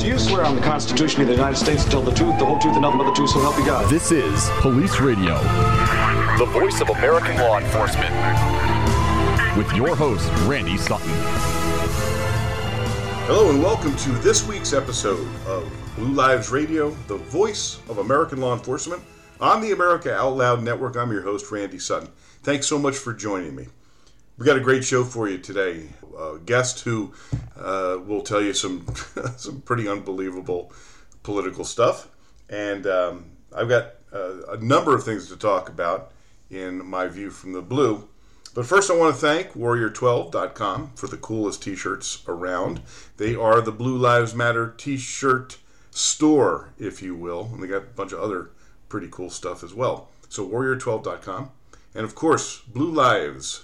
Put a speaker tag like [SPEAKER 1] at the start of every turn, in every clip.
[SPEAKER 1] Do you swear on the Constitution of the United States to tell the truth, the whole truth, and nothing but the truth, so help you God?
[SPEAKER 2] This is Police Radio, the voice of American law enforcement, with your host, Randy Sutton.
[SPEAKER 3] Hello and welcome to this week's episode of Blue Lives Radio, the voice of American law enforcement on the America Out Loud Network. I'm your host, Randy Sutton. Thanks so much for joining me. We got a great show for you today. A guest who will tell you some some pretty unbelievable political stuff. And I've got a number of things to talk about in my view from the blue. But first I want to thank Warrior12.com for the coolest t-shirts around. They are the Blue Lives Matter t-shirt store, if you will. And they got a bunch of other pretty cool stuff as well. So Warrior12.com. And of course, Blue Lives.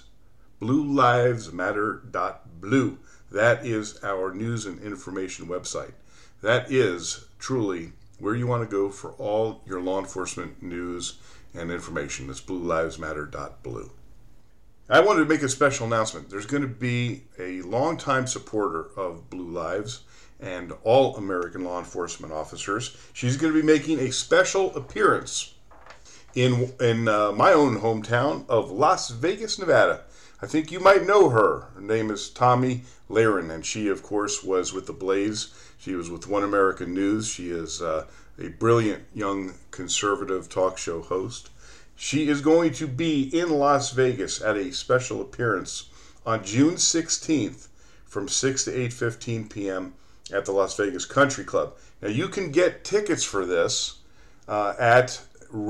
[SPEAKER 3] BlueLivesMatter.blue. That is our news and information website. That is truly where you want to go for all your law enforcement news and information. That's BlueLivesMatter.blue. I wanted to make a special announcement. There's going to be a longtime supporter of Blue Lives and all American law enforcement officers. She's going to be making a special appearance in my own hometown of Las Vegas, Nevada. I think you might know her. Her name is Tomi Lahren, and she, of course, was with The Blaze. She was with One American News. She is a brilliant young conservative talk show host. She is going to be in Las Vegas at a special appearance on June 16th from 6 to 8:15 p.m. at the Las Vegas Country Club. Now, you can get tickets for this at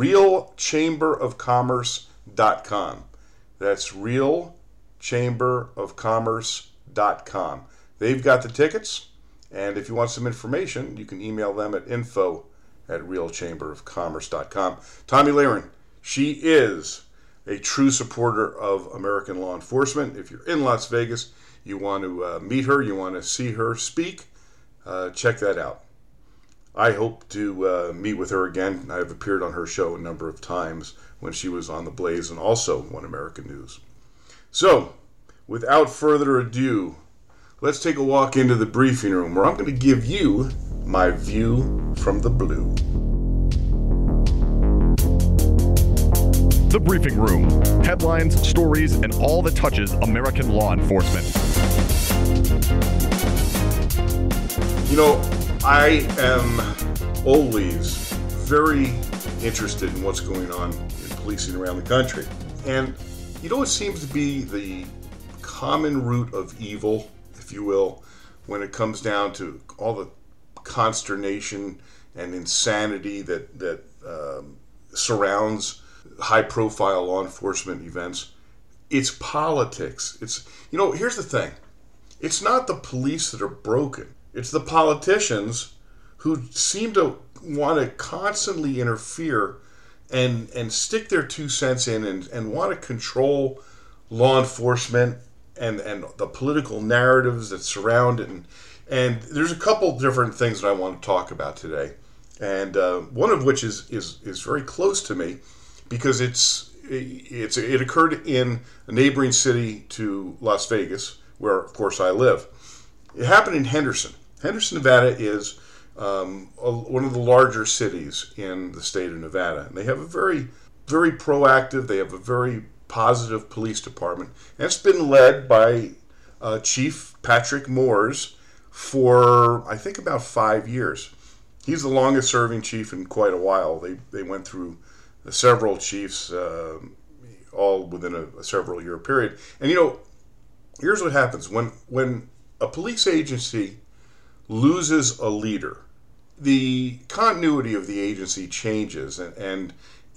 [SPEAKER 3] realchamberofcommerce.com. That's realchamberofcommerce.com. They've got the tickets, and if you want some information, you can email them at info@realchamberofcommerce.com. Tomi Lahren, she is a true supporter of American law enforcement. If you're in Las Vegas, you want to meet her, you want to see her speak, check that out. I hope to meet with her again. I've appeared on her show a number of times when she was on The Blaze and also One American News. So, without further ado, let's take a walk into the briefing room where I'm going to give you my view from the blue.
[SPEAKER 2] The Briefing Room. Headlines, stories, and all that touches American law enforcement.
[SPEAKER 3] You know, I am always very interested in what's going on in policing around the country. And you know what seems to be the common root of evil, if you will, when it comes down to all the consternation and insanity that surrounds high-profile law enforcement events? It's politics. Here's the thing. It's not the police that are broken. It's the politicians who seem to want to constantly interfere and stick their 2 cents in and want to control law enforcement and the political narratives that surround it. And there's a couple different things that I want to talk about today. And one of which is very close to me because it occurred in a neighboring city to Las Vegas, where, of course, I live. It happened in Henderson. Henderson, Nevada is one of the larger cities in the state of Nevada. And they have a very, very proactive, they have a very positive police department. And it's been led by Chief Patrick Moores for, I think, about 5 years. He's the longest serving chief in quite a while. They went through several chiefs, all within a several year period. And here's what happens. When a police agency loses a leader, the continuity of the agency changes and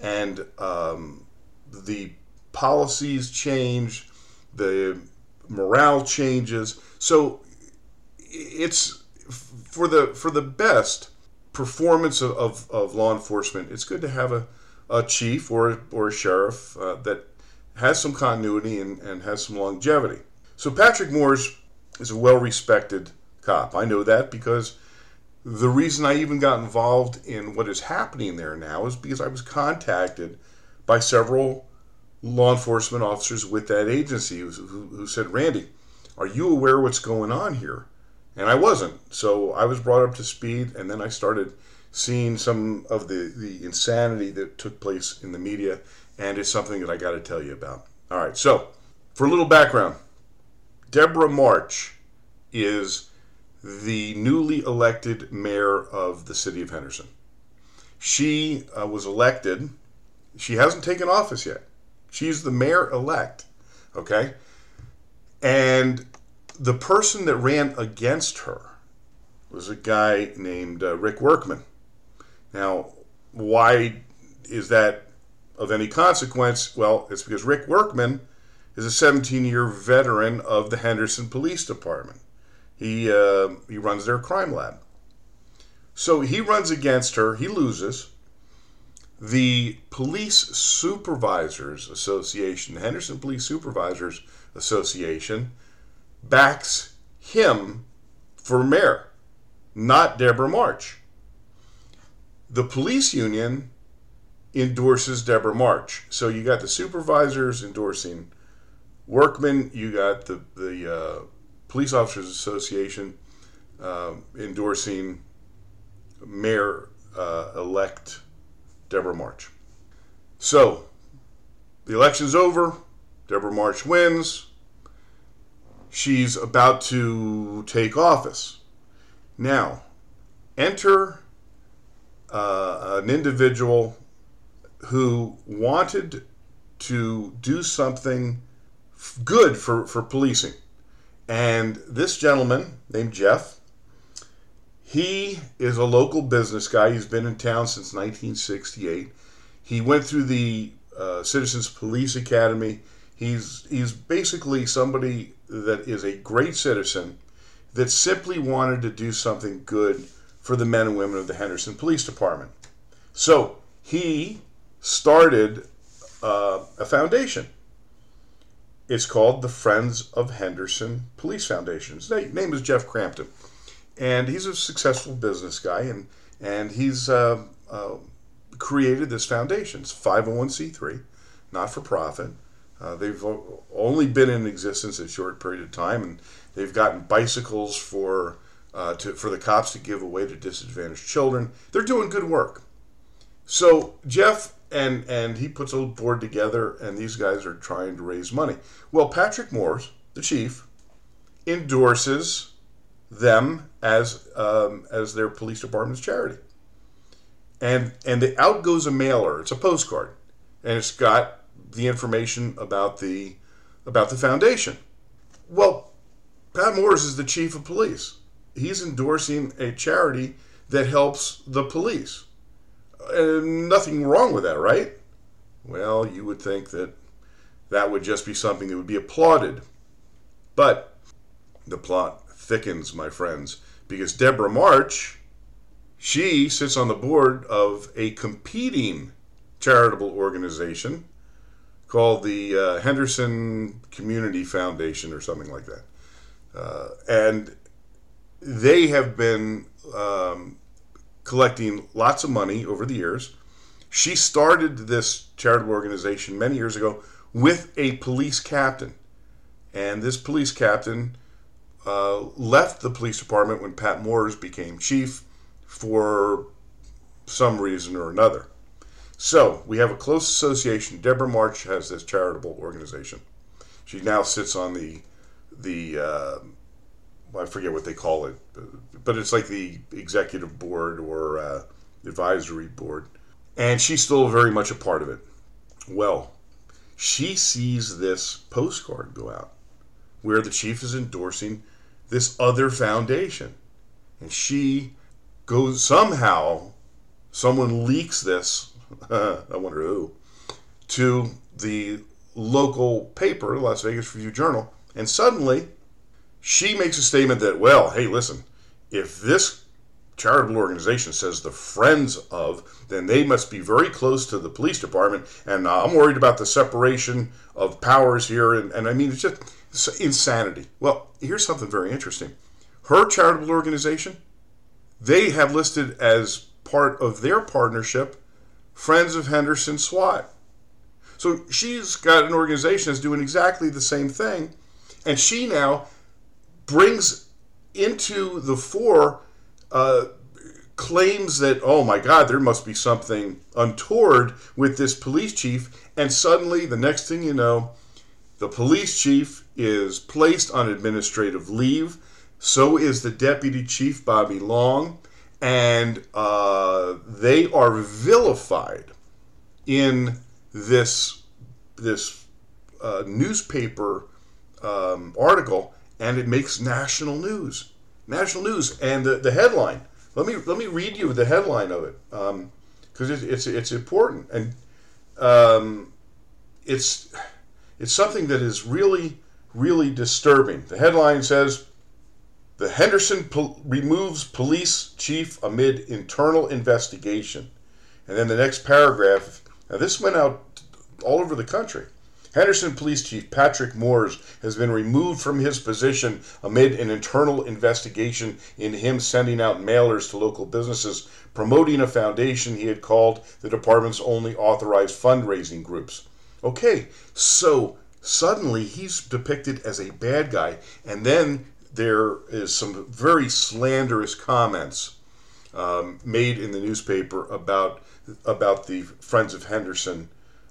[SPEAKER 3] the policies change, the morale changes. So it's for the best performance of law enforcement, it's good to have a chief or a sheriff that has some continuity and has some longevity. So Patrick Moores is a well-respected cop. I know that because the reason I even got involved in what is happening there now is because I was contacted by several law enforcement officers with that agency who said, Randy, are you aware what's going on here? And I wasn't. So I was brought up to speed, and then I started seeing some of the insanity that took place in the media, and it's something that I got to tell you about. All right, so for a little background, Deborah March is the newly elected mayor of the city of Henderson. She was elected. She hasn't taken office yet. She's the mayor-elect, okay? And the person that ran against her was a guy named Rick Workman. Now, why is that of any consequence? Well, it's because Rick Workman is a 17-year veteran of the Henderson Police Department. He runs their crime lab. So he runs against her. He loses. The Police Supervisors Association, the Henderson Police Supervisors Association, backs him for mayor, not Deborah March. The police union endorses Deborah March. So you got the supervisors endorsing Workman, you got the Police Officers Association endorsing Mayor-elect Deborah March. So the election's over. Deborah March wins. She's about to take office. Now, enter an individual who wanted to do something good for policing. And this gentleman named Jeff, he is a local business guy. He's been in town since 1968. He went through the Citizens Police Academy. He's basically somebody that is a great citizen that simply wanted to do something good for the men and women of the Henderson Police Department. So he started a foundation. It's called the Friends of Henderson Police Foundation. His name is Jeff Crampton. And he's a successful business guy, and he's created this foundation. It's 501c3, not for profit. They've only been in existence a short period of time, and they've gotten bicycles for the cops to give away to disadvantaged children. They're doing good work. So Jeff and he puts a board together, and these guys are trying to raise money. Well, Patrick Moores, the chief, endorses them as their police department's charity. And out goes a mailer. It's a postcard, and it's got the information about the foundation. Well, Pat Moores is the chief of police. He's endorsing a charity that helps the police. Nothing wrong with that, right? Well, you would think that would just be something that would be applauded. But the plot thickens, my friends, because Deborah March, she sits on the board of a competing charitable organization called the Henderson Community Foundation or something like that. And they have been collecting lots of money over the years. She started this charitable organization many years ago with a police captain. And this police captain left the police department when Pat Moores became chief for some reason or another. So we have a close association. Deborah March has this charitable organization. She now sits on the I forget what they call it, but it's like the executive board or advisory board. And she's still very much a part of it. Well, she sees this postcard go out where the chief is endorsing this other foundation. And she goes, somehow, someone leaks this, I wonder who, to the local paper, Las Vegas Review-Journal, and suddenly she makes a statement that, well, hey, listen, if this charitable organization says the Friends of, then they must be very close to the police department, and I'm worried about the separation of powers here, and I mean, it's just insanity. Well, here's something very interesting. Her charitable organization, they have listed as part of their partnership Friends of Henderson SWAT. So she's got an organization that's doing exactly the same thing, and she now brings into the fore claims that, oh my God, there must be something untoward with this police chief. And suddenly, the next thing you know, the police chief is placed on administrative leave. So is the deputy chief, Bobby Long. And they are vilified in this newspaper article, and it makes national news. And the headline. Let me read you the headline of it, because it's important, and it's something that is really, really disturbing. The headline says, "The Henderson removes police chief amid internal investigation," and then the next paragraph. Now this went out all over the country. Henderson Police Chief Patrick Moores has been removed from his position amid an internal investigation in him sending out mailers to local businesses promoting a foundation he had called the department's only authorized fundraising groups. Okay, so suddenly he's depicted as a bad guy, and then there is some very slanderous comments made in the newspaper about the Friends of Henderson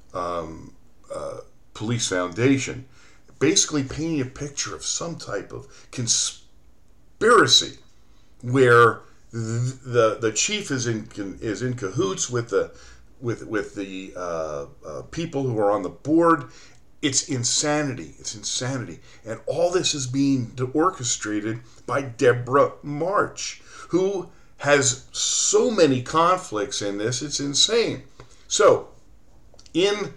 [SPEAKER 3] Police Foundation, basically painting a picture of some type of conspiracy where the chief is in cahoots with the people who are on the board. It's insanity. And all this is being orchestrated by Deborah March, who has so many conflicts in this. It's insane. So, in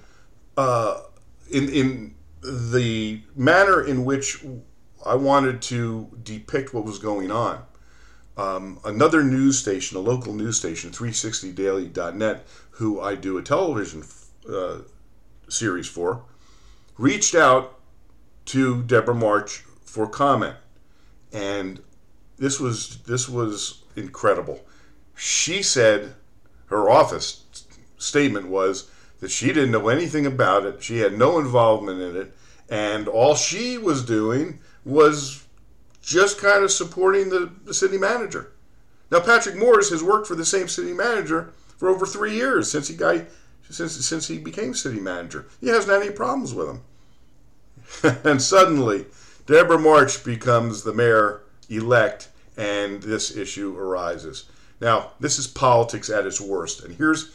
[SPEAKER 3] the manner in which I wanted to depict what was going on, another news station, a local news station, 360daily.net, who I do a television series for, reached out to Deborah March for comment, and this was incredible. She said her office statement was that she didn't know anything about it, she had no involvement in it, and all she was doing was just kind of supporting the city manager. Now, Patrick Moores has worked for the same city manager for over 3 years since he became city manager. He hasn't had any problems with him. And suddenly, Deborah March becomes the mayor-elect, and this issue arises. Now, this is politics at its worst, and here's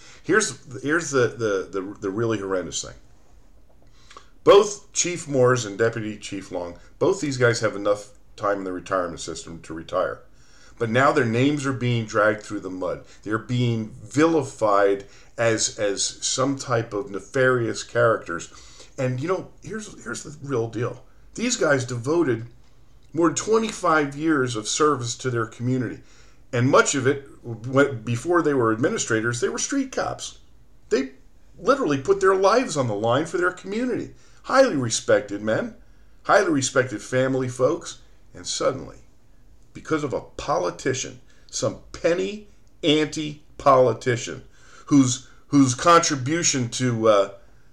[SPEAKER 3] the really horrendous thing. Both Chief Moores and Deputy Chief Long, both these guys have enough time in the retirement system to retire. But now their names are being dragged through the mud. They're being vilified as some type of nefarious characters. And here's the real deal. These guys devoted more than 25 years of service to their community. And much of it, before they were administrators, they were street cops. They literally put their lives on the line for their community. Highly respected men, highly respected family folks, and suddenly, because of a politician, some penny ante politician, whose contribution to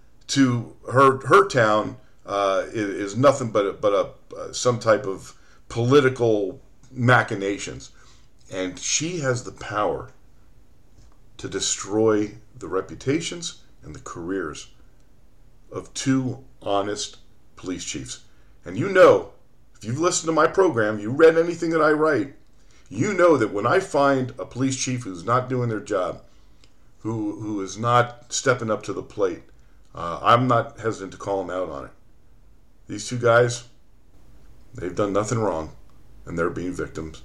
[SPEAKER 3] her town is nothing but some type of political machinations. And she has the power to destroy the reputations and the careers of two honest police chiefs. And if you've listened to my program, you read anything that I write, you know that when I find a police chief who's not doing their job, who is not stepping up to the plate, I'm not hesitant to call them out on it. These two guys, they've done nothing wrong, and they're being victims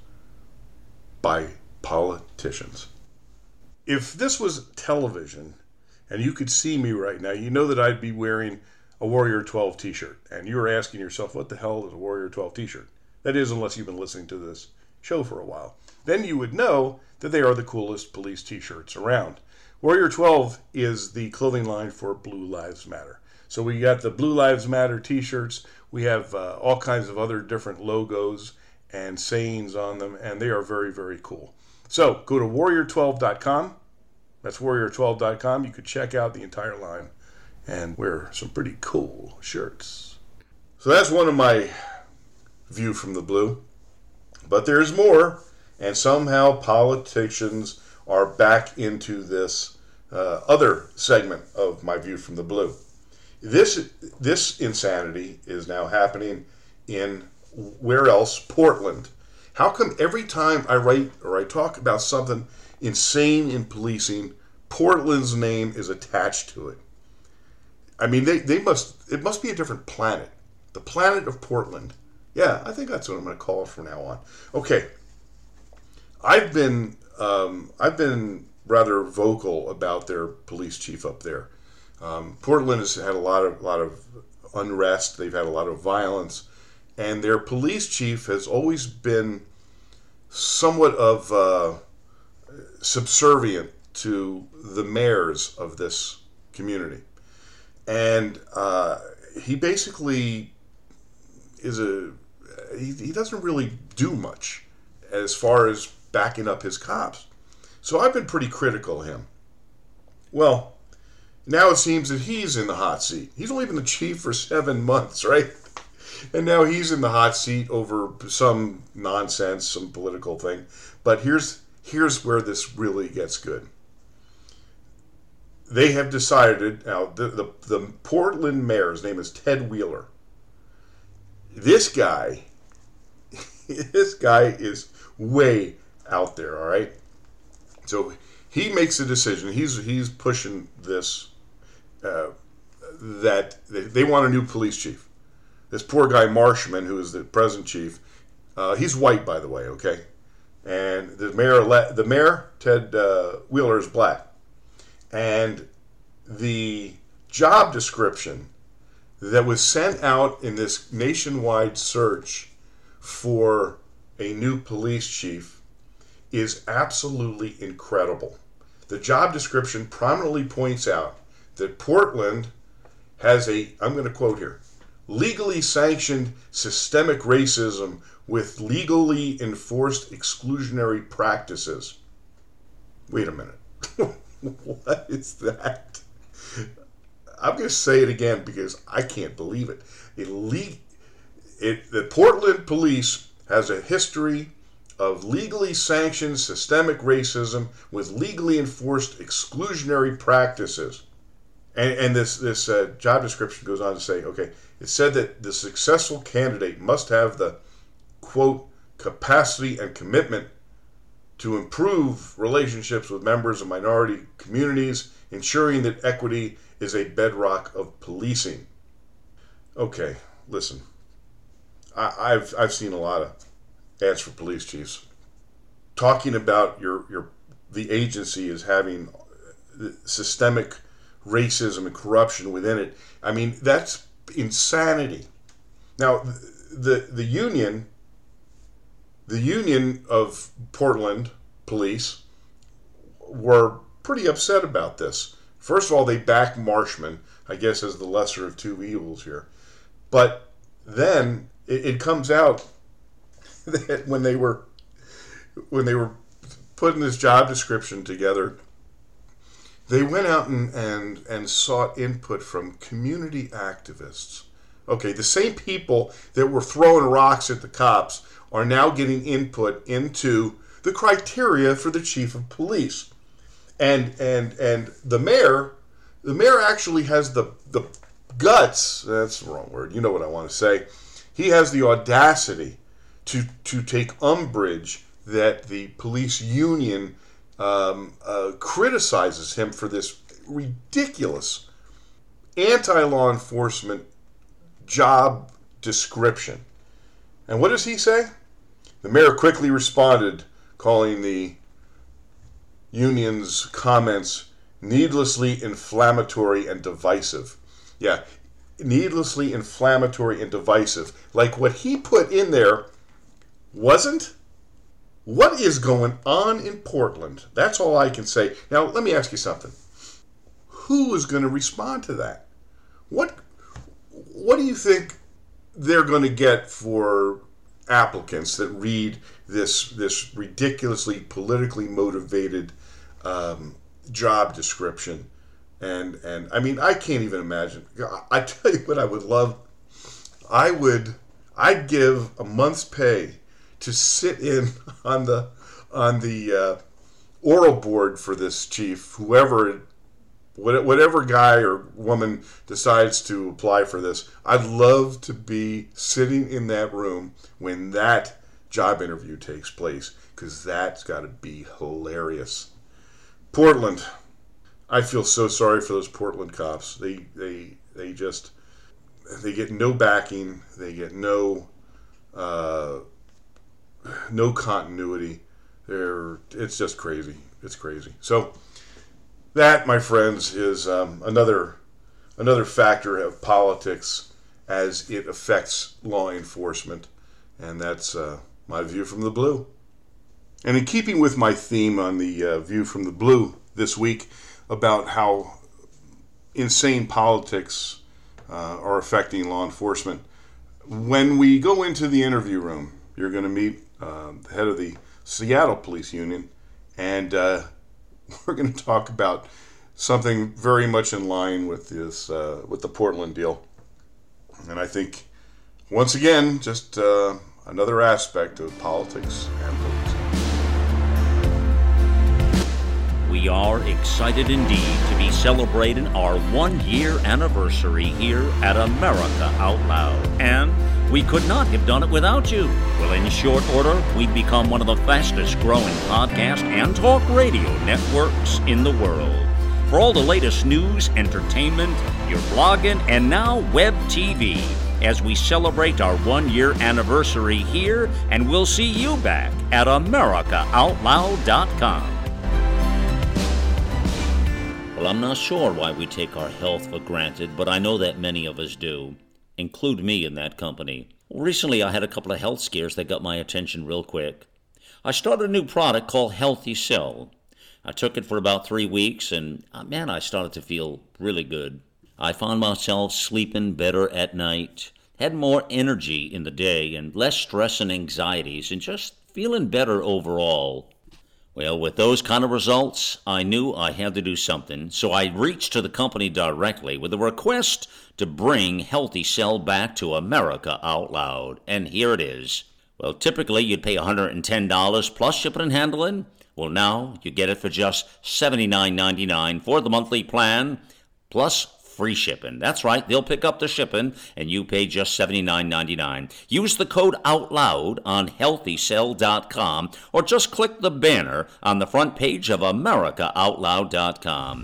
[SPEAKER 3] by politicians. If this was television and you could see me right now, you know that I'd be wearing a Warrior 12 t-shirt. And you're asking yourself, what the hell is a Warrior 12 t-shirt? That is, unless you've been listening to this show for a while. Then you would know that they are the coolest police t-shirts around. Warrior 12 is the clothing line for Blue Lives Matter. So we got the Blue Lives Matter t-shirts. We have all kinds of other different logos and sayings on them, and they are very, very cool. So go to warrior12.com. That's warrior12.com. You could check out the entire line and wear some pretty cool shirts. So that's one of my view from the blue. But there's more, and somehow politicians are back into this other segment of My View from the Blue. This insanity is now happening in, where else? Portland. How come every time I write or I talk about something insane in policing, Portland's name is attached to it? I mean, it must be a different planet. The planet of Portland. Yeah, I think that's what I'm going to call it from now on. Okay, I've been rather vocal about their police chief up there. Portland has had a lot of unrest. They've had a lot of violence, and their police chief has always been somewhat of subservient to the mayors of this community. And he basically he doesn't really do much as far as backing up his cops. So I've been pretty critical of him. Well, now it seems that he's in the hot seat. He's only been the chief for 7 months, right? And now he's in the hot seat over some nonsense, some political thing. But here's where this really gets good. They have decided, now the Portland mayor's name is Ted Wheeler. This guy is way out there, all right? So he makes a decision. He's pushing this, that they want a new police chief. This poor guy Marshman, who is the present chief, he's white, by the way, okay? And the mayor, Ted Wheeler, is black. And the job description that was sent out in this nationwide search for a new police chief is absolutely incredible. The job description prominently points out that Portland has I'm going to quote here, legally sanctioned systemic racism with legally enforced exclusionary practices. Wait a minute. What is that? I'm going to say it again because I can't believe it. The Portland police has a history of legally sanctioned systemic racism with legally enforced exclusionary practices. And this job description goes on to say, okay, it said that the successful candidate must have the, quote, capacity and commitment to improve relationships with members of minority communities, ensuring that equity is a bedrock of policing. Okay, listen, I've seen a lot of ads for police chiefs talking about the agency as having systemic racism and corruption within it. I mean, that's insanity. Now, the union of Portland police were pretty upset about this. First of all, they backed Marshman, I guess, as the lesser of two evils here. But then it comes out that when they were putting this job description together, they went out and sought input from community activists. Okay, the same people that were throwing rocks at the cops are now getting input into the criteria for the chief of police. And the mayor actually has the guts, that's the wrong word, you know what I want to say. He has the audacity to take umbrage that the police union criticizes him for this ridiculous anti-law enforcement job description. And what does he say? The mayor quickly responded, calling the union's comments needlessly inflammatory and divisive. Yeah, needlessly inflammatory and divisive. Like what he put in there wasn't. What is going on in Portland? That's all I can say. Now, let me ask you something. Who is going to respond to that? What do you think they're going to get for applicants that read this ridiculously politically motivated job description? And I mean, I can't even imagine. I tell you what I would love. I'd give a month's pay to sit in on the oral board for this chief, whatever guy or woman decides to apply for this. I'd love to be sitting in that room when that job interview takes place, because that's got to be hilarious. Portland. I feel so sorry for those Portland cops. They get no backing. They get no continuity. It's just crazy. It's crazy. So that, my friends, is another factor of politics as it affects law enforcement, and that's my view from the blue. And in keeping with my theme on the view from the blue this week about how insane politics are affecting law enforcement, when we go into the interview room, you're going to meet the head of the Seattle Police Union, and we're going to talk about something very much in line with this, with the Portland deal. And I think, once again, just another aspect of politics and policing.
[SPEAKER 4] We are excited indeed to be celebrating our 1-year anniversary here at America Out Loud. And we could not have done it without you. Well, in short order, we've become one of the fastest growing podcast and talk radio networks in the world. For all the latest news, entertainment, your blogging, and now web TV, as we celebrate our 1-year anniversary here, and we'll see you back at AmericaOutloud.com. Well, I'm not sure why we take our health for granted, but I know that many of us do. Include me in that company. Recently, I had a couple of health scares that got my attention real quick. I started a new product called Healthy Cell. I took it for about 3 weeks, and man, I started to feel really good. I found myself sleeping better at night, had more energy in the day, and less stress and anxieties, and just feeling better overall. Well, with those kind of results, I knew I had to do something, so I reached to the company directly with a request to bring Healthy Cell back to America Out Loud. And here it is. Well, typically you'd pay $110 plus shipping and handling. Well, now you get it for just $79.99 for the monthly plan, plus free shipping. That's right, they'll pick up the shipping, and you pay just $79.99. Use the code OUTLOUD on HealthyCell.com, or just click the banner on the front page of AmericaOutloud.com.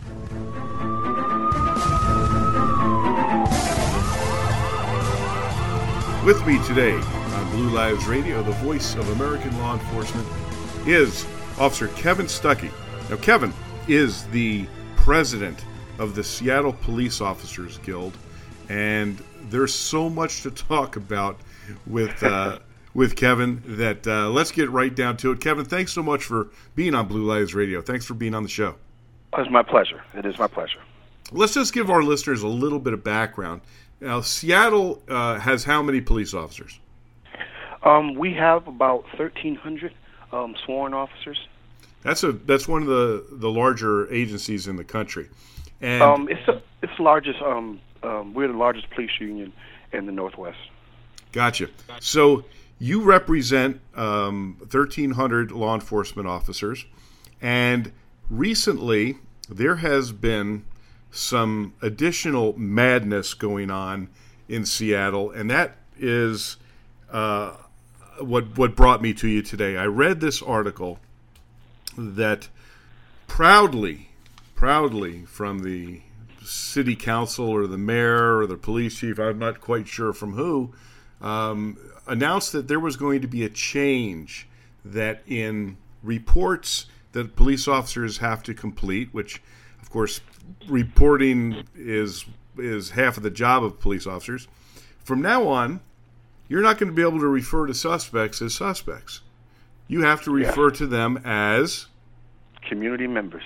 [SPEAKER 3] With me today on Blue Lives Radio, the voice of American law enforcement, is Officer Kevin Stuckey. Now, Kevin is the president of the Seattle Police Officers Guild, and there's so much to talk about with Kevin that let's get right down to it. Kevin, thanks so much for being on Blue Lives Radio. Thanks for being on the show.
[SPEAKER 5] It's my pleasure. It is my pleasure.
[SPEAKER 3] Let's just give our listeners a little bit of background. Now, Seattle has how many police officers?
[SPEAKER 5] We have about 1,300 sworn officers.
[SPEAKER 3] That's one of the larger agencies in the country. And
[SPEAKER 5] it's largest. We're the largest police union in the Northwest.
[SPEAKER 3] Gotcha. So you represent 1,300 law enforcement officers, and recently there has been some additional madness going on in Seattle, and that is what brought me to you today. I read this article that proudly from the city council or the mayor or the police chief, I'm not quite sure from who, announced that there was going to be a change that in reports that police officers have to complete, which of course reporting is half of the job of police officers. From now on, you're not going to be able to refer to suspects as suspects. You have to refer to them as
[SPEAKER 5] community members.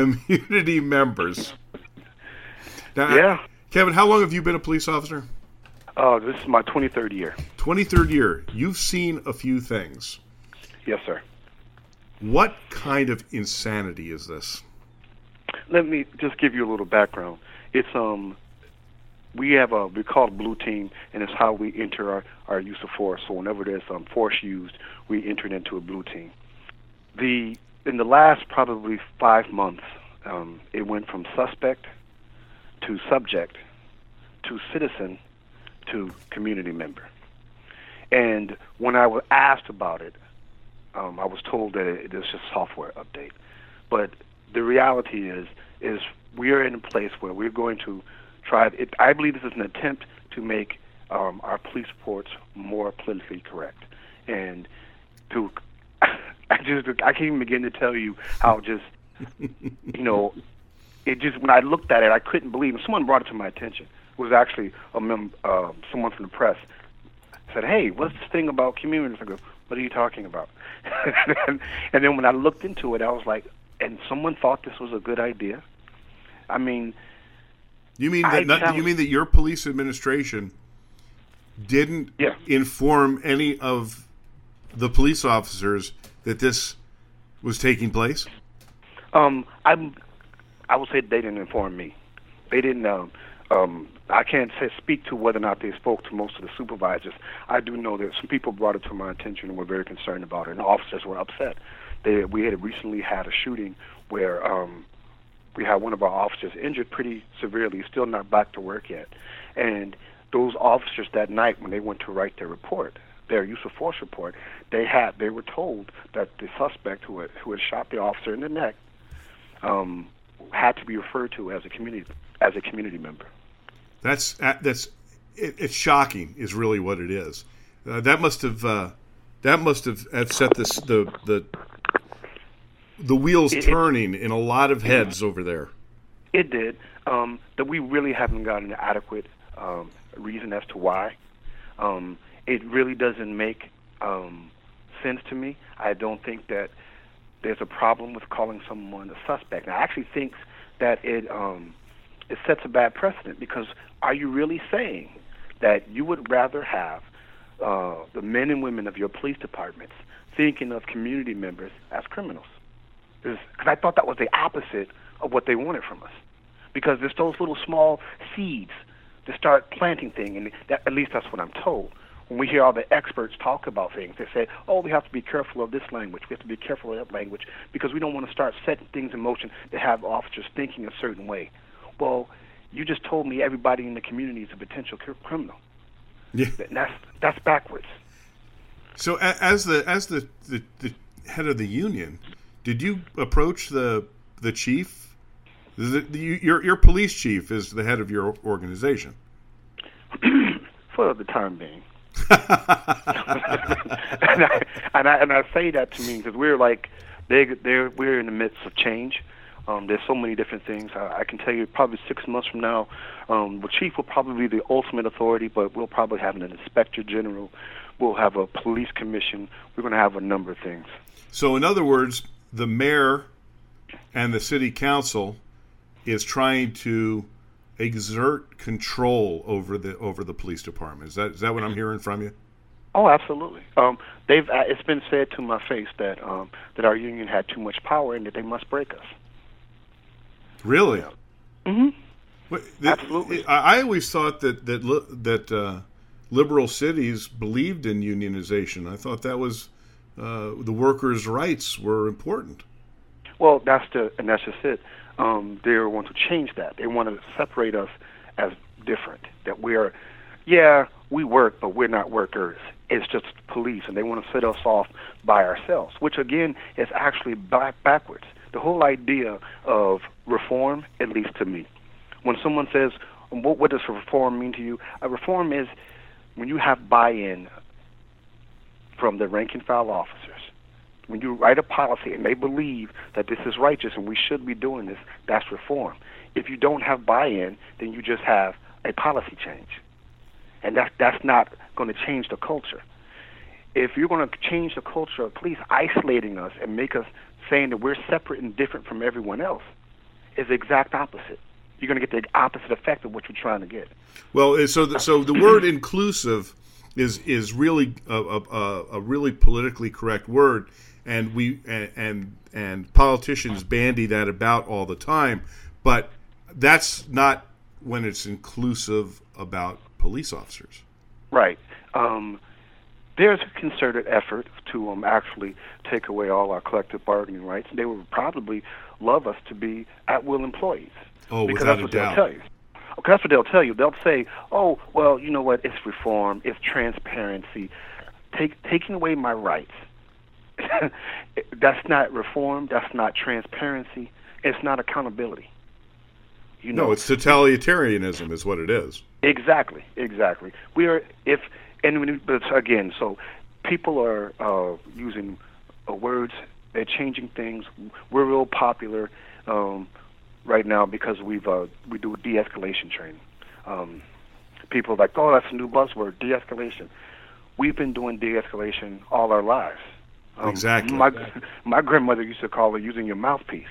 [SPEAKER 3] Now, Kevin, how long have you been a police officer?
[SPEAKER 5] This is my 23rd year.
[SPEAKER 3] 23rd year. You've seen a few things.
[SPEAKER 5] Yes, sir.
[SPEAKER 3] What kind of insanity is this?
[SPEAKER 5] Let me just give you a little background. It's we call it blue team, and it's how we enter our use of force. So whenever there's force used, we enter it into a blue team. In the last probably 5 months, it went from suspect to subject to citizen to community member. And when I was asked about it, I was told that it was just software update. But the reality is we are in a place where we're going to try it. I believe this is an attempt to make our police reports more politically correct. And I can't even begin to tell you how just, it just, when I looked at it, I couldn't believe it. Someone brought it to my attention. It was actually someone from the press. Said, hey, what's this thing about communities? I go, what are you talking about? And then when I looked into it, I was like, and someone thought this was a good idea? I mean...
[SPEAKER 3] You mean that your police administration didn't inform any of the police officers that this was taking place?
[SPEAKER 5] I would say they didn't inform me. They didn't... I can't speak to whether or not they spoke to most of the supervisors. I do know that some people brought it to my attention and were very concerned about it, and officers were upset. We had recently had a shooting where we had one of our officers injured pretty severely. He's still not back to work yet. And those officers that night, when they went to write their report, their use of force report, they were told that the suspect who had shot the officer in the neck had to be referred to as a community member.
[SPEAKER 3] It's shocking, is really what it is. That must have set the wheels turning in a lot of heads over there.
[SPEAKER 5] It did. That we really haven't gotten an adequate reason as to why. It really doesn't make sense to me. I don't think that there's a problem with calling someone a suspect. And I actually think that it sets a bad precedent, because are you really saying that you would rather have the men and women of your police departments thinking of community members as criminals? Because I thought that was the opposite of what they wanted from us. Because there's those little small seeds to start planting things, and at least that's what I'm told. When we hear all the experts talk about things, they say, oh, we have to be careful of this language, we have to be careful of that language, because we don't want to start setting things in motion that have officers thinking a certain way. Well, you just told me everybody in the community is a potential criminal.
[SPEAKER 3] Yeah.
[SPEAKER 5] That's backwards.
[SPEAKER 3] So as the head of the union, did you approach the chief? Your police chief is the head of your organization.
[SPEAKER 5] For the time being. and I say that to mean because we're we're in the midst of change. There's so many different things. I can tell you probably 6 months from now, the chief will probably be the ultimate authority, but we'll probably have an inspector general. We'll have a police commission. We're going to have a number of things. So
[SPEAKER 3] in other words, the mayor and the city council is trying to exert control over the police department. Is that what I'm hearing from you?
[SPEAKER 5] Oh, absolutely. It's been said to my face that our union had too much power and that they must break us.
[SPEAKER 3] Really?
[SPEAKER 5] Mm-hmm. Absolutely.
[SPEAKER 3] I always thought that liberal cities believed in unionization. I thought that was the workers' rights were important.
[SPEAKER 5] Well, that's just it. They want to change that. They want to separate us as different. That we work, but we're not workers. It's just police, and they want to set us off by ourselves, which again is actually backwards. The whole idea of reform, at least to me, when someone says, what does reform mean to you? A reform is when you have buy-in from the rank and file officers. When you write a policy and they believe that this is righteous and we should be doing this, that's reform. If you don't have buy-in, then you just have a policy change. And that's not going to change the culture. If you're going to change the culture of police, isolating us and make us saying that we're separate and different from everyone else is the exact opposite. You're going to get the opposite effect of what you're trying to get. Well,
[SPEAKER 3] so the word inclusive is really a really politically correct word, and and politicians bandy that about all the time. But that's not when it's inclusive about police officers.
[SPEAKER 5] Right. There's a concerted effort to actually take away all our collective bargaining rights. They would probably love us to be at-will employees.
[SPEAKER 3] Oh,
[SPEAKER 5] because
[SPEAKER 3] without
[SPEAKER 5] that's what
[SPEAKER 3] a doubt.
[SPEAKER 5] they'll tell you. Okay, that's what they'll tell you. They'll say, "Oh, well, you know what? It's reform. It's transparency. Taking away my rights. That's not reform. That's not transparency. It's not accountability." You know,
[SPEAKER 3] No, it's totalitarianism is what it is.
[SPEAKER 5] Exactly. But again, so people are using words. They're changing things. We're real popular right now because we do de-escalation training. People are like, "Oh, that's a new buzzword, de-escalation." We've been doing de-escalation all our lives.
[SPEAKER 3] Exactly.
[SPEAKER 5] My grandmother used to call it using your mouthpiece.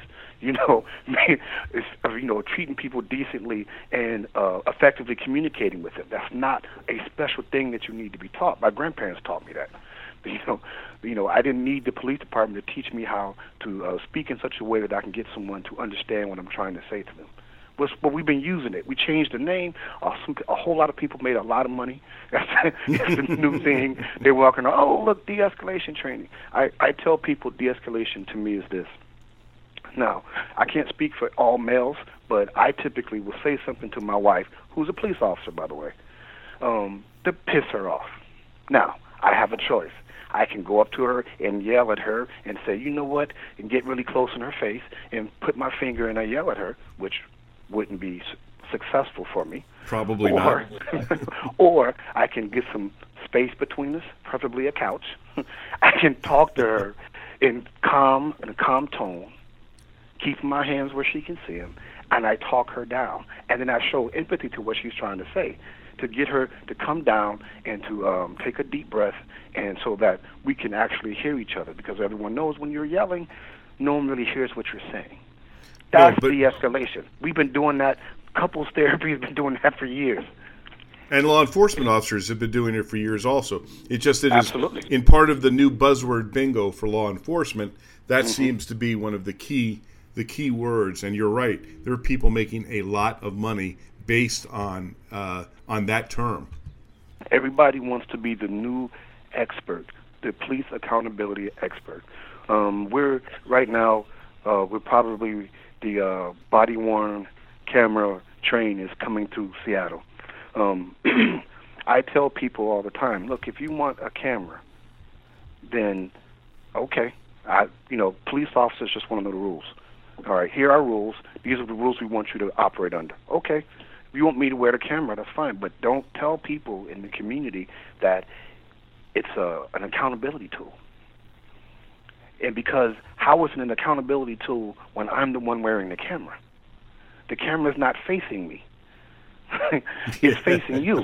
[SPEAKER 5] Treating people decently and effectively communicating with them. That's not a special thing that you need to be taught. My grandparents taught me that. I didn't need the police department to teach me how to speak in such a way that I can get someone to understand what I'm trying to say to them. But we've been using it. We changed the name. A whole lot of people made a lot of money. That's the new thing. They're walking around, "Oh, look, de-escalation training." I tell people de-escalation to me is this. Now, I can't speak for all males, but I typically will say something to my wife, who's a police officer, by the way, to piss her off. Now, I have a choice. I can go up to her and yell at her and say, "You know what," and get really close in her face and put my finger and I yell at her, which wouldn't be successful for me.
[SPEAKER 3] Probably not.
[SPEAKER 5] Or I can get some space between us, preferably a couch. I can talk to her in a calm tone, keep my hands where she can see them, and I talk her down. And then I show empathy to what she's trying to say, to get her to come down and to take a deep breath, and so that we can actually hear each other, because everyone knows when you're yelling, no one really hears what you're saying. That's de-escalation. We've been doing that. Couples therapy has been doing that for years.
[SPEAKER 3] And law enforcement officers have been doing it for years also. It is
[SPEAKER 5] Absolutely.
[SPEAKER 3] in part of the new buzzword bingo for law enforcement. That seems to be one of the key words. And you're right. There are people making a lot of money based on that term.
[SPEAKER 5] Everybody wants to be the new expert, the police accountability expert. We're probably the body-worn camera train is coming to Seattle. I tell people all the time, look, if you want a camera, then okay. Police officers just want to know the rules. All right, here are rules. These are the rules we want you to operate under. Okay. If you want me to wear the camera, that's fine, but don't tell people in the community that it's an accountability tool. And because how is it an accountability tool when I'm the one wearing the camera? The camera's not facing me. It's facing you.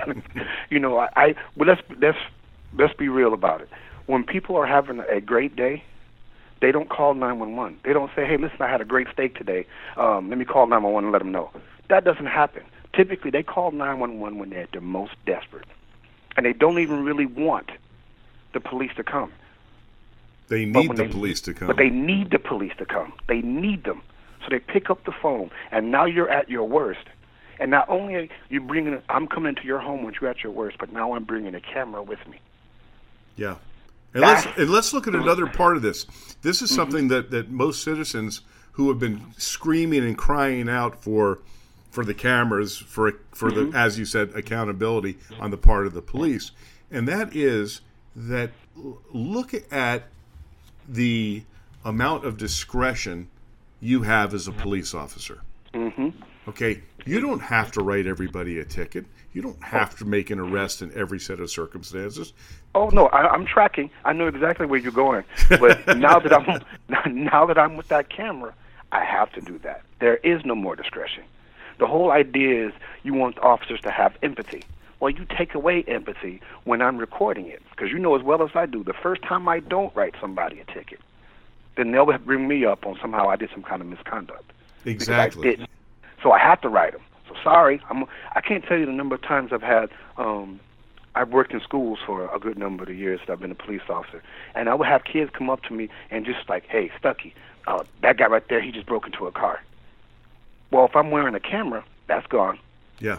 [SPEAKER 5] But let's be real about it. When people are having a great day, they don't call 911. They don't say, "Hey, listen, I had a great steak today. Let me call 911 and let them know." That doesn't happen. Typically, they call 911 when they're at their most desperate, and they don't even really want the police to come.
[SPEAKER 3] They need the police to come.
[SPEAKER 5] But they need the police to come. They need them. So they pick up the phone, and now you're at your worst. And not only are you I'm coming into your home when you're at your worst, but now I'm bringing a camera with me.
[SPEAKER 3] Yeah. And let's look at another part of this. This is something that most citizens who have been screaming and crying out for the cameras, for the, as you said, accountability on the part of the police. And that is that look at the amount of discretion you have as a police officer. Okay, you don't have to write everybody a ticket. You don't have to make an arrest in every set of circumstances.
[SPEAKER 5] Oh no, I'm tracking. I know exactly where you're going. But now that I'm with that camera, I have to do that. There is no more discretion. The whole idea is you want officers to have empathy. Well, you take away empathy when I'm recording it, because you know as well as I do, the first time I don't write somebody a ticket, then they'll bring me up on somehow I did some kind of misconduct.
[SPEAKER 3] Exactly.
[SPEAKER 5] I didn't. So I have to write them. So sorry, I can't tell you the number of times I've had. I've worked in schools for a good number of years that I've been a police officer, and I would have kids come up to me and just like, "Hey, Stucky, that guy right there, he just broke into a car." Well, if I'm wearing a camera, That's gone.
[SPEAKER 3] Yeah.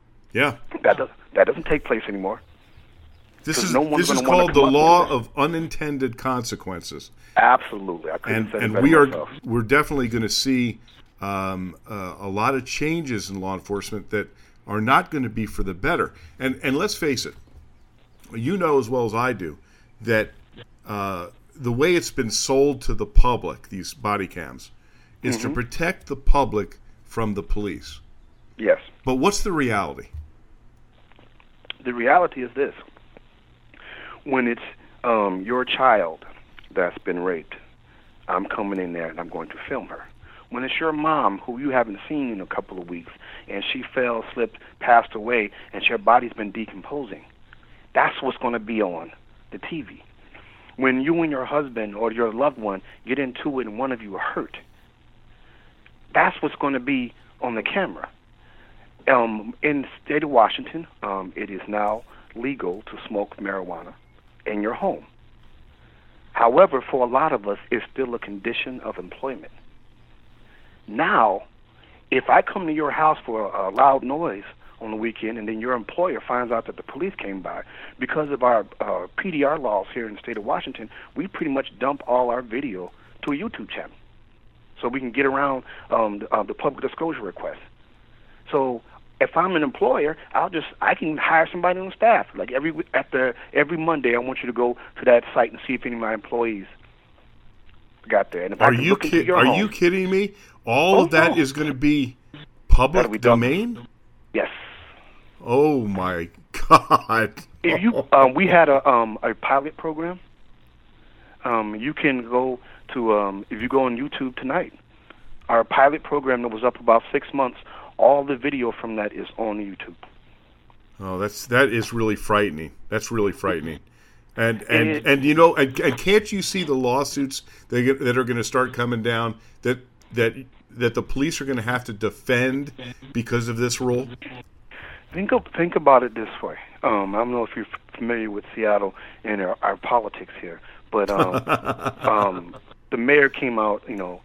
[SPEAKER 5] That doesn't take place anymore.
[SPEAKER 3] This is
[SPEAKER 5] no one's
[SPEAKER 3] this is
[SPEAKER 5] gonna wanna
[SPEAKER 3] called the
[SPEAKER 5] come up
[SPEAKER 3] law
[SPEAKER 5] with this.
[SPEAKER 3] of unintended consequences.
[SPEAKER 5] Absolutely. I couldn't have said it
[SPEAKER 3] And
[SPEAKER 5] better myself.
[SPEAKER 3] we're definitely going to see a lot of changes in law enforcement that are not going to be for the better. And let's face it, you know as well as I do that the way it's been sold to the public, these body cams, is to protect the public from the police.
[SPEAKER 5] Yes.
[SPEAKER 3] But what's the reality?
[SPEAKER 5] The reality is this. When it's your child that's been raped, I'm coming in there and I'm going to film her. When it's your mom, who you haven't seen in a couple of weeks, and she fell, slipped, passed away, and her body's been decomposing, that's what's going to be on the TV. When you and your husband or your loved one get into it and one of you are hurt, that's what's going to be on the camera. In the state of Washington, it is now legal to smoke marijuana in your home. However, for a lot of us, it's still a condition of employment. Now, if I come to your house for a loud noise on the weekend and then your employer finds out that the police came by, because of our PDR laws here in the state of Washington, we pretty much dump all our video to a YouTube channel so we can get around the public disclosure request. So if I'm an employer, I can hire somebody on staff. Like every Monday, I want you to go to that site and see if any of my employees got there. And if
[SPEAKER 3] Are you kidding me? All of that is going to be public domain?
[SPEAKER 5] Yes.
[SPEAKER 3] Oh my God!
[SPEAKER 5] We had a pilot program. You can go to if you go on YouTube tonight. Our pilot program that was up about 6 months. All the video from that is on YouTube.
[SPEAKER 3] Oh, that is really frightening. That's really frightening. And you know, and can't you see the lawsuits that are going to start coming down that the police are going to have to defend because of this rule?
[SPEAKER 5] Think about it this way. I don't know if you're familiar with Seattle and our politics here, but the mayor came out,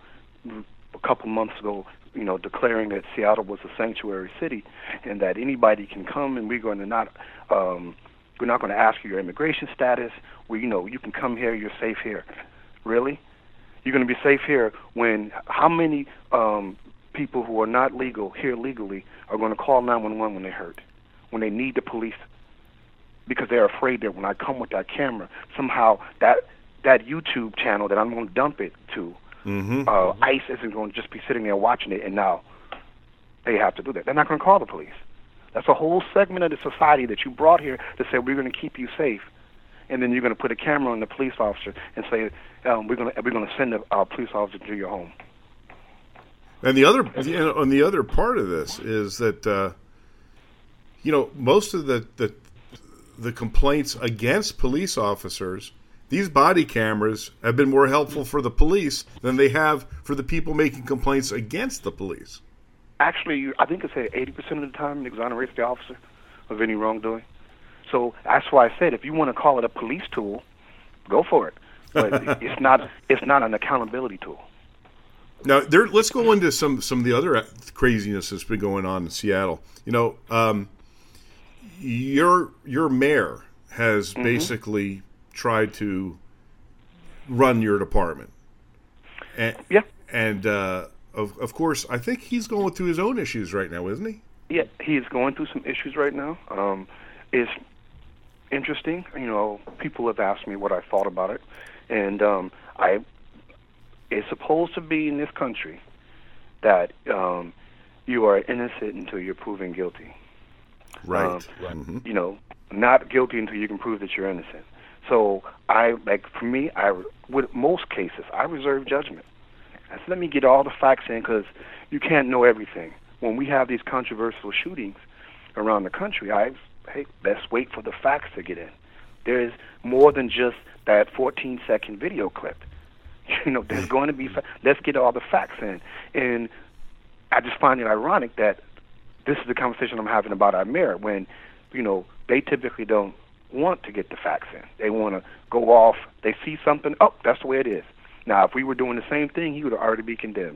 [SPEAKER 5] a couple months ago, declaring that Seattle was a sanctuary city, and that anybody can come, and we're not going to ask you your immigration status. You can come here, you're safe here. Really? You're going to be safe here when how many people who are not legal here legally are going to call 911 when they're hurt, when they need the police, because they're afraid that when I come with that camera, somehow that YouTube channel that I'm going to dump it to, ICE isn't going to just be sitting there watching it, and now they have to do that. They're not going to call the police. That's a whole segment of the society that you brought here to say we're going to keep you safe, and then you're going to put a camera on the police officer and say we're going to send a police officer to your home.
[SPEAKER 3] And the other part of this is that most of the complaints against police officers, these body cameras have been more helpful for the police than they have for the people making complaints against the police.
[SPEAKER 5] Actually, I think it's 80% of the time it exonerates the officer of any wrongdoing. So that's why I said if you want to call it a police tool, go for it. But it's not an accountability tool.
[SPEAKER 3] Now, let's go into some of the other craziness that's been going on in Seattle. Your mayor has basically tried to run your department. And of course, I think he's going through his own issues right now, isn't he?
[SPEAKER 5] Yeah, he is going through some issues right now. It's interesting. People have asked me what I thought about it, and it's supposed to be in this country that you are innocent until you're proven guilty.
[SPEAKER 3] Right.
[SPEAKER 5] Not guilty until you can prove that you're innocent. So with most cases, I reserve judgment. I said, let me get all the facts in, because you can't know everything. When we have these controversial shootings around the country, let's wait for the facts to get in. There is more than just that 14-second video clip. There's going to be let's get all the facts in. And I just find it ironic that this is the conversation I'm having about our mayor, when, they typically don't want to get the facts in. They want to go off. They see something. Oh, that's the way it is. Now, if we were doing the same thing, he would already be condemned.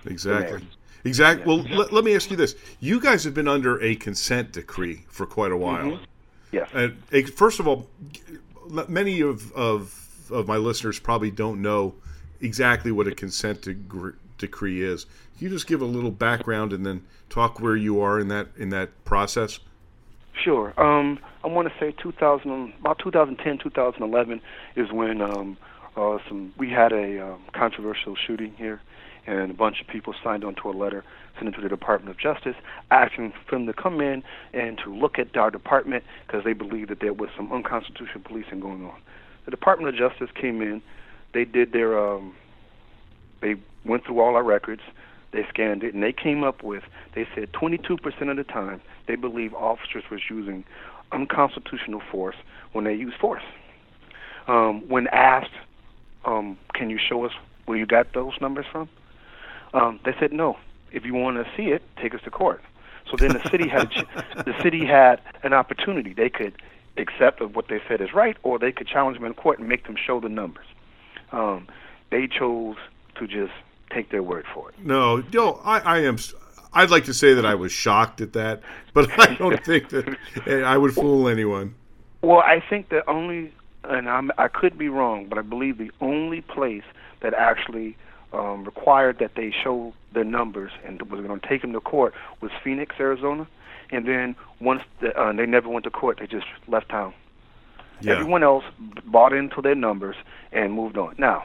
[SPEAKER 3] Exactly. Exactly. Yeah. Well, let me ask you this. You guys have been under a consent decree for quite a while.
[SPEAKER 5] Mm-hmm. Yes.
[SPEAKER 3] And first of all, many of my listeners probably don't know exactly what a consent decree is. Can you just give a little background and then talk where you are in that process?
[SPEAKER 5] Sure. I want to say about 2010, 2011 is when we had a controversial shooting here, and a bunch of people signed onto a letter sent it to the Department of Justice asking for them to come in and to look at our department because they believed that there was some unconstitutional policing going on. The Department of Justice came in. They did they went through all our records. They scanned it, and they came up with, they said 22% of the time they believe officers was using unconstitutional force when they use force. When asked, can you show us where you got those numbers from? They said no. If you want to see it, take us to court. So then the city had an opportunity. They could accept what they said is right, or they could challenge them in court and make them show the numbers. They chose to just take their word for it.
[SPEAKER 3] No, I'd like to say that I was shocked at that, but I don't think that I would fool anyone.
[SPEAKER 5] Well, I think the only, and I could be wrong, but I believe the only place that actually required that they show their numbers and was going to take them to court was Phoenix, Arizona. And then once they never went to court, they just left town. Yeah. Everyone else bought into their numbers and moved on. Now,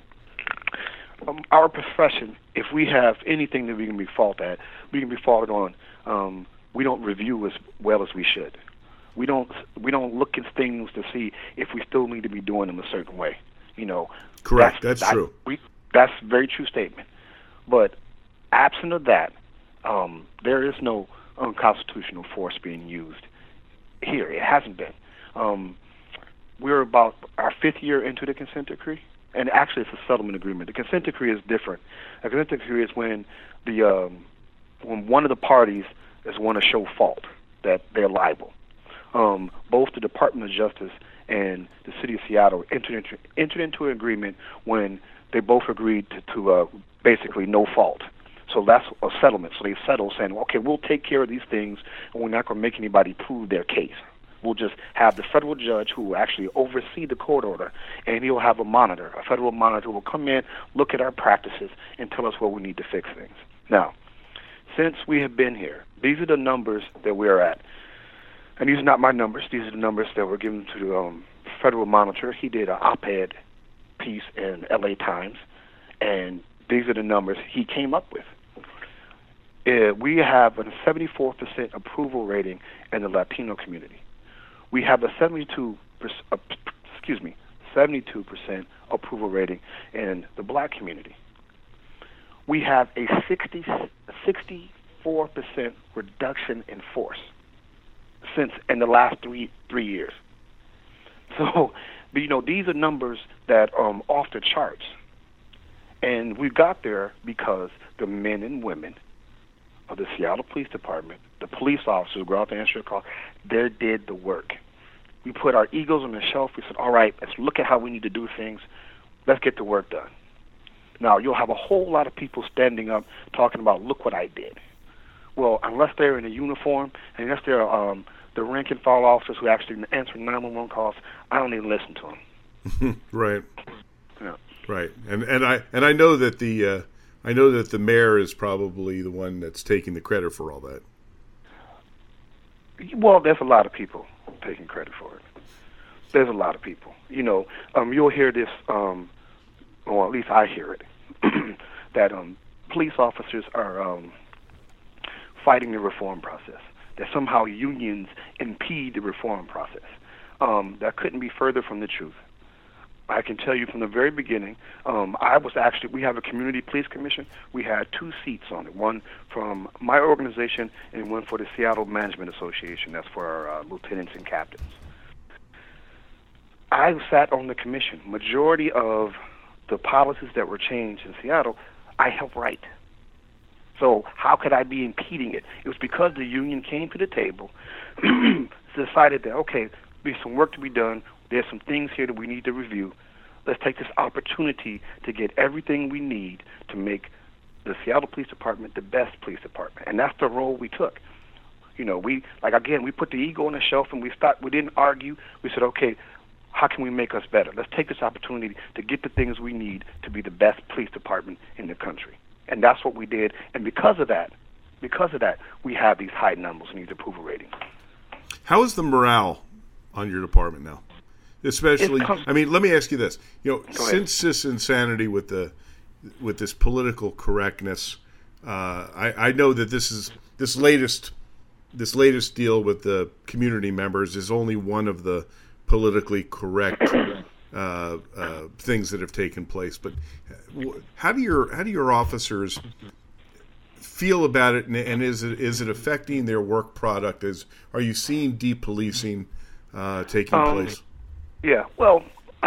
[SPEAKER 5] our profession, if we have anything that we can be faulted on, we don't review as well as we should. We don't look at things to see if we still need to be doing them a certain way.
[SPEAKER 3] Correct. That's true.
[SPEAKER 5] That's a very true statement. But absent of that, there is no unconstitutional force being used here. It hasn't been. We're about our 5th year into the consent decree, and actually it's a settlement agreement. The consent decree is different. A consent decree is when when one of the parties is want to show fault, that they're liable. Both the Department of Justice and the City of Seattle entered into an agreement when they both agreed to basically no fault. So that's a settlement. So they settle saying, okay, we'll take care of these things, and we're not going to make anybody prove their case. We'll just have the federal judge who will actually oversee the court order, and he'll have a federal monitor who will come in, look at our practices, and tell us where we need to fix things. Now, since we have been here, these are the numbers that we're at. And these are not my numbers. These are the numbers that were given to the federal monitor. He did an op-ed piece in LA Times, and these are the numbers he came up with. We have a 74% approval rating in the Latino community. We have a 72% approval rating in the Black community. We have a 64% reduction in force since in the last three years. So, these are numbers that are off the charts. And we got there because the men and women of the Seattle Police Department, the police officers who go out there and answer your call, they did the work. We put our egos on the shelf. We said, all right, let's look at how we need to do things. Let's get the work done. Now, you'll have a whole lot of people standing up talking about, look what I did. Well, unless they're in a uniform, and unless they're the rank and file officers who actually answer 911 calls, I don't even listen to them.
[SPEAKER 3] Right.
[SPEAKER 5] Yeah.
[SPEAKER 3] Right. And I know that the mayor is probably the one that's taking the credit for all that.
[SPEAKER 5] Well, there's a lot of people taking credit for it. There's a lot of people. You'll hear this, or at least I hear it, that police officers are fighting the reform process, that somehow unions impede the reform process. That couldn't be further from the truth. I can tell you from the very beginning, we have a community police commission. We had 2 seats on it, one from my organization and one for the Seattle Management Association. That's for our lieutenants and captains. I sat on the commission. Majority of the policies that were changed in Seattle, I helped write. So how could I be impeding it? It was because the union came to the table, decided that, okay, there's some work to be done. There's some things here that we need to review. Let's take this opportunity to get everything we need to make the Seattle Police Department the best police department, and that's the role we took. We put the ego on the shelf and we didn't argue. We said, okay, how can we make us better? Let's take this opportunity to get the things we need to be the best police department in the country. And that's what we did. And because of that, we have these high numbers and these approval ratings.
[SPEAKER 3] How is the morale on your department now? Especially, let me ask you this. Since this insanity with this political correctness, I know that this latest deal with the community members is only one of the politically correct things that have taken place. But how do your officers feel about it, and is it affecting their work product? Are you seeing depolicing taking place?
[SPEAKER 5] Yeah, well,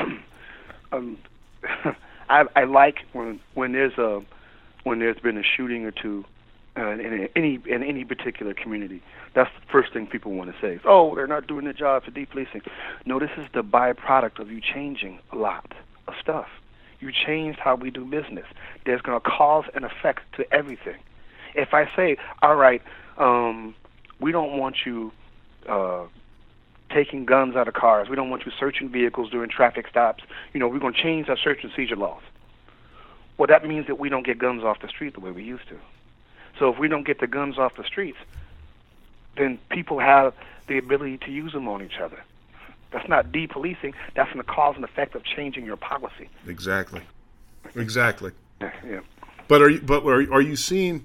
[SPEAKER 5] I like when there's been a shooting or two in any particular community. That's the first thing people want to say is, oh, they're not doing their job for depolicing. No, this is the byproduct of you changing a lot of stuff. You changed how we do business. There's going to cause and effect to everything. If I say, all right, we don't want you taking guns out of cars. We don't want you searching vehicles during traffic stops. We're going to change our search and seizure laws. Well, that means that we don't get guns off the street the way we used to. So if we don't get the guns off the streets, then people have the ability to use them on each other. That's not depolicing. That's the cause and effect of changing your policy.
[SPEAKER 3] Exactly.
[SPEAKER 5] Yeah.
[SPEAKER 3] But are you seeing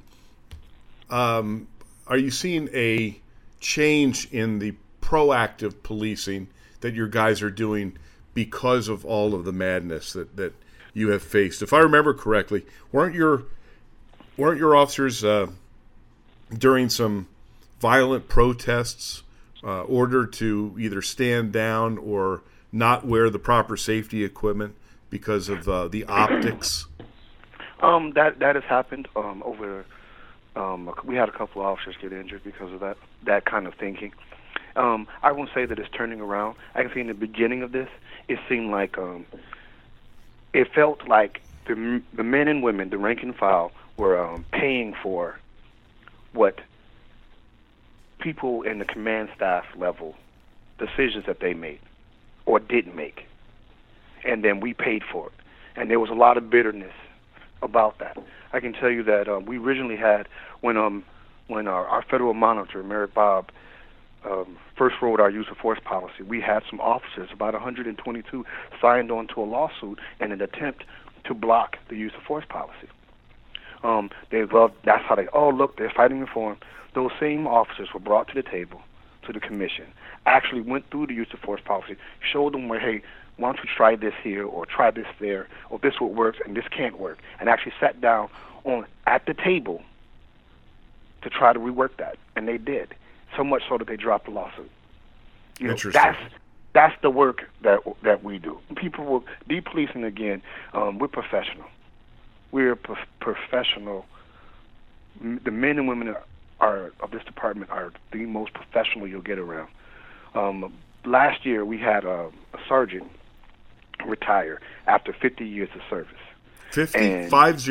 [SPEAKER 3] a change in the proactive policing that your guys are doing because of all of the madness that you have faced? If I remember correctly, weren't your officers during some violent protests ordered to either stand down or not wear the proper safety equipment because of the optics?
[SPEAKER 5] That has happened over. We had a couple of officers get injured because of that kind of thinking. I won't say that it's turning around. I can see in the beginning of this, it seemed like it felt like the men and women, the rank and file, were paying for what people in the command staff level decisions that they made or didn't make, and then we paid for it. And there was a lot of bitterness about that. I can tell you that we originally had when our federal monitor, Merrick Bob, first wrote our use of force policy, we had some officers, about 122, signed on to a lawsuit in an attempt to block the use of force policy. That's how they're fighting reform. Those same officers were brought to the table, to the commission, actually went through the use of force policy, showed them where, hey, why don't you try this here or try this there, or this will work and this can't work, and actually sat down at the table to try to rework that, and they did. So much so that they dropped the lawsuit.
[SPEAKER 3] Interesting.
[SPEAKER 5] That's the work that we do. People will depolicing again. We're professional. We're professional. The men and women of this department are the most professional you'll get around. Last year we had a sergeant retire after 50 years of service.
[SPEAKER 3] 50? 50?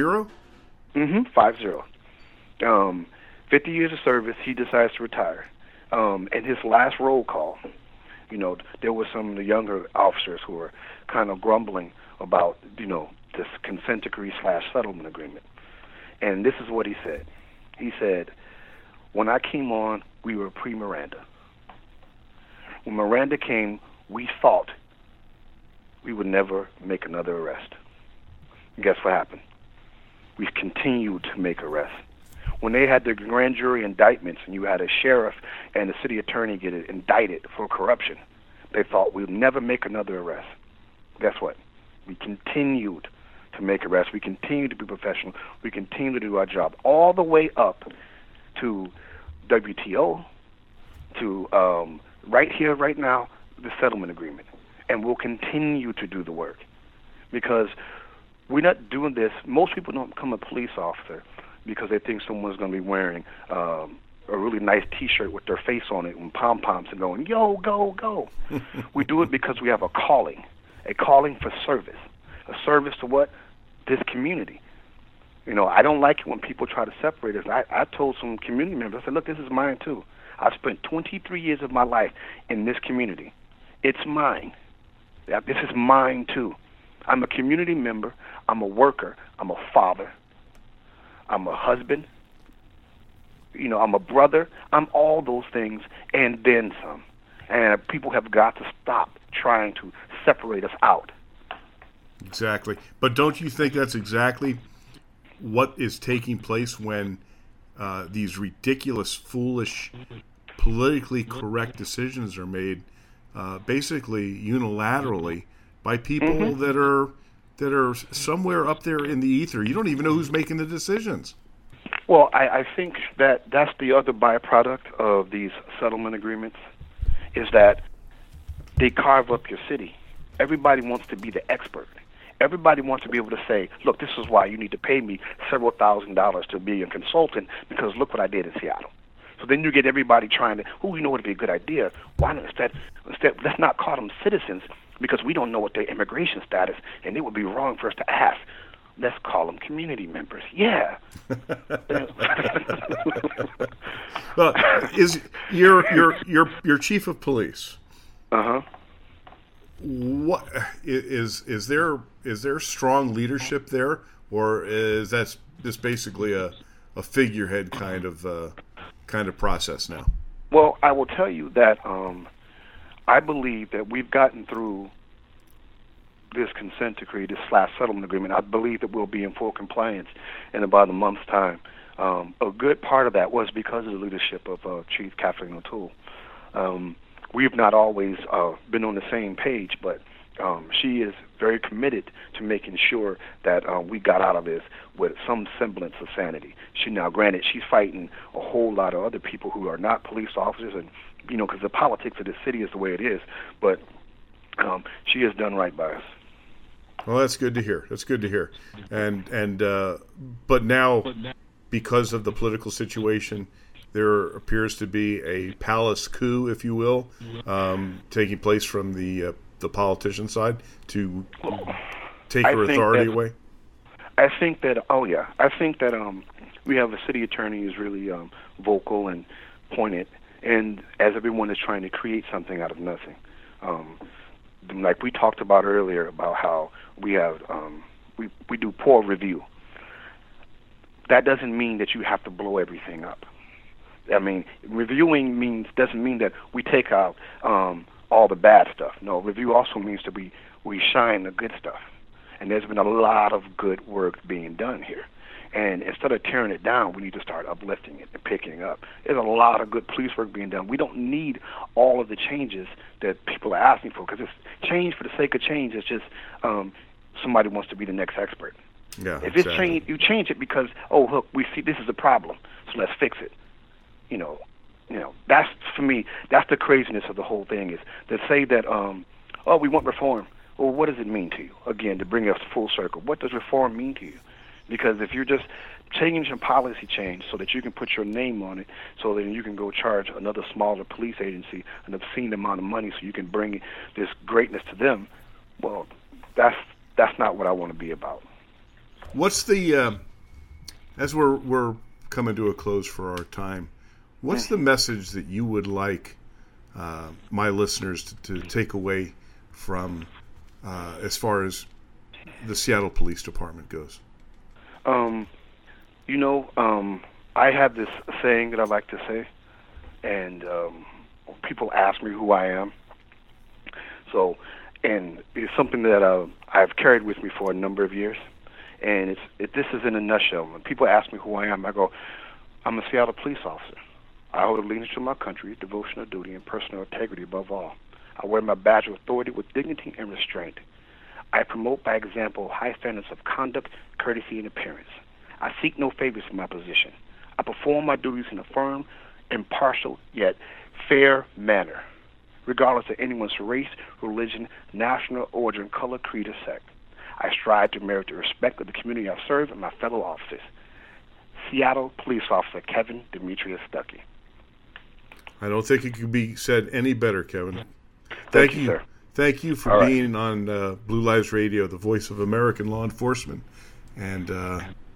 [SPEAKER 5] 50. 50 years of service, he decides to retire. And his last roll call, there were some of the younger officers who were kind of grumbling about, this consent decree / settlement agreement. And this is what he said. He said, when I came on, we were pre-Miranda. When Miranda came, we thought we would never make another arrest. And guess what happened? We continued to make arrests. When they had the grand jury indictments and you had a sheriff and the city attorney get indicted for corruption, they thought we'd never make another arrest. Guess what? We continued to make arrests. We continued to be professional. We continued to do our job all the way up to WTO, to right here, right now, the settlement agreement. And we'll continue to do the work because we're not doing this. Most people don't become a police officer because they think someone's going to be wearing a really nice T-shirt with their face on it and pom-poms and going, yo, go, go. We do it because we have a calling for service. A service to what? This community. You know, I don't like it when people try to separate us. I told some community members, I said, look, this is mine too. I've spent 23 years of my life in this community. It's mine. This is mine too. I'm a community member. I'm a worker. I'm a father. I'm a husband. You know, I'm a brother. I'm all those things and then some. And people have got to stop trying to separate us out.
[SPEAKER 3] Exactly. But don't you think that's exactly what is taking place when these ridiculous, foolish, politically correct decisions are made, basically unilaterally by people that are somewhere up there in the ether? You don't even know who's making the decisions.
[SPEAKER 5] Well, I think that that's the other byproduct of these settlement agreements, is that they carve up your city. Everybody wants to be the expert. Everybody wants to be able to say, look, this is why you need to pay me several $1,000s to be a consultant, because look what I did in Seattle. So then you get everybody trying to, you know what would be a good idea? Why not instead, let's not call them citizens, because we don't know what their immigration status, and it would be wrong for us to ask. Let's call them community members. Yeah.
[SPEAKER 3] Is your chief of police? What is there strong leadership there, or is that just basically a figurehead kind of process now?
[SPEAKER 5] Well, I will tell you that I believe that we've gotten through this consent decree, this / settlement agreement. I believe that we'll be in full compliance in about a month's time. A good part of that was because of the leadership of Chief Kathleen O'Toole. We've not always been on the same page, but she is very committed to making sure that we got out of this with some semblance of sanity. Granted, she's fighting a whole lot of other people who are not police officers, and because the politics of the city is the way it is. But she has done right by us.
[SPEAKER 3] Well, that's good to hear. That's good to hear. And but now, because of the political situation, there appears to be a palace coup, if you will, taking place from the politician side to take her authority away.
[SPEAKER 5] I think that. I think that we have a city attorney who's really vocal and pointed, and as everyone is trying to create something out of nothing. Like we talked about earlier, about how we have we do poor review. That doesn't mean that you have to blow everything up. I mean, reviewing doesn't mean that we take out all the bad stuff. No, review also means that we shine the good stuff. And there's been a lot of good work being done here. And instead of tearing it down, we need to start uplifting it and picking it up. There's a lot of good police work being done. We don't need all of the changes that people are asking for, because it's change for the sake of change. It's just somebody wants to be the next expert.
[SPEAKER 3] Yeah,
[SPEAKER 5] if it's change, you change it because, look, we see this is a problem, so let's fix it. That's, for me, that's the craziness of the whole thing, is to say that, we want reform. Well, what does it mean to you? Again, to bring us full circle, what does reform mean to you? Because if you're just changing policy change so that you can put your name on it, so that you can go charge another smaller police agency an obscene amount of money so you can bring this greatness to them, well, that's not what I want to be about.
[SPEAKER 3] What's the as we're coming to a close for our time, what's the message that you would like my listeners to take away from as far as the Seattle Police Department goes?
[SPEAKER 5] I have this saying that I like to say, and people ask me who I am. So, and it's something that I've carried with me for a number of years. And this is in a nutshell. When people ask me who I am, I go, I'm a Seattle police officer. I hold allegiance to my country, devotional duty, and personal integrity above all. I wear my badge of authority with dignity and restraint. I promote by example high standards of conduct, courtesy, and appearance. I seek no favors in my position. I perform my duties in a firm, impartial, yet fair manner, regardless of anyone's race, religion, national origin, color, creed, or sect. I strive to merit the respect of the community I serve and my fellow officers. Seattle Police Officer Kevin Demetrius Stuckey.
[SPEAKER 3] I don't think it could be said any better, Kevin. Thank you,
[SPEAKER 5] sir.
[SPEAKER 3] Thank you for being on Blue Lives Radio, the voice of American law enforcement. And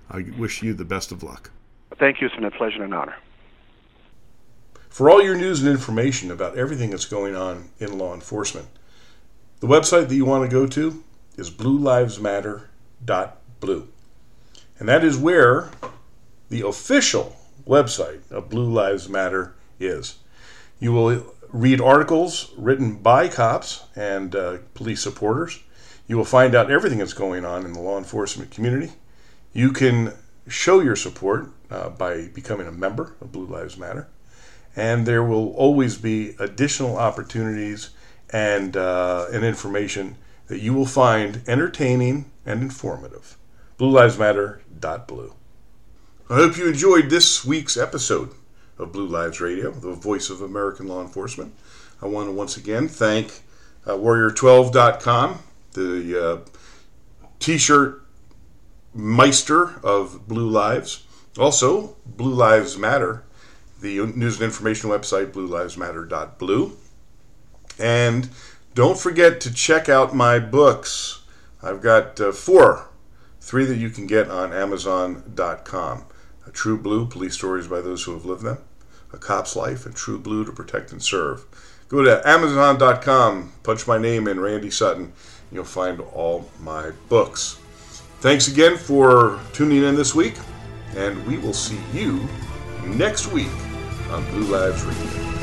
[SPEAKER 3] I wish you the best of luck.
[SPEAKER 5] Thank you. It's been a pleasure and an honor.
[SPEAKER 3] For all your news and information about everything that's going on in law enforcement, the website that you want to go to is bluelivesmatter.blue. And that is where the official website of Blue Lives Matter is. You will read articles written by cops and police supporters. You will find out everything that's going on in the law enforcement community. You can show your support by becoming a member of Blue Lives Matter. And there will always be additional opportunities and information that you will find entertaining and informative. BlueLivesMatter.blue. I hope you enjoyed this week's episode of Blue Lives Radio, the voice of American law enforcement. I want to once again thank Warrior12.com, the t-shirt meister of Blue Lives. Also, Blue Lives Matter, the news and information website, BlueLivesMatter.blue. And don't forget to check out my books. I've got 3 that you can get on Amazon.com. A True Blue, Police Stories by Those Who Have Lived Them. A Cop's Life, and True Blue, To Protect and Serve. Go to Amazon.com, punch my name in, Randy Sutton, and you'll find all my books. Thanks again for tuning in this week, and we will see you next week on Blue Lives Radio.